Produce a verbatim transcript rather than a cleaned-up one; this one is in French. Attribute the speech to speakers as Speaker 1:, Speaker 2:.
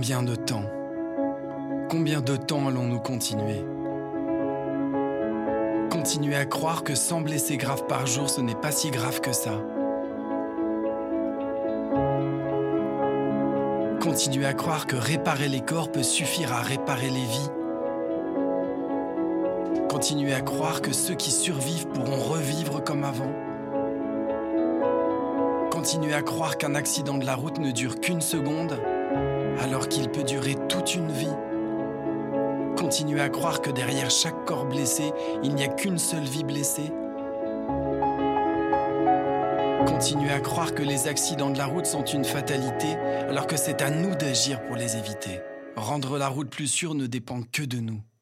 Speaker 1: Combien de temps? Combien de temps allons-nous continuer? Continuer à croire que cent blessés graves par jour, ce n'est pas si grave que ça. Continuer à croire que réparer les corps peut suffire à réparer les vies. Continuer à croire que ceux qui survivent pourront revivre comme avant. Continuer à croire qu'un accident de la route ne dure qu'une seconde, alors qu'il peut durer toute une vie. Continuer à croire que derrière chaque corps blessé, il n'y a qu'une seule vie blessée. Continuer à croire que les accidents de la route sont une fatalité, alors que c'est à nous d'agir pour les éviter. Rendre la route plus sûre ne dépend que de nous.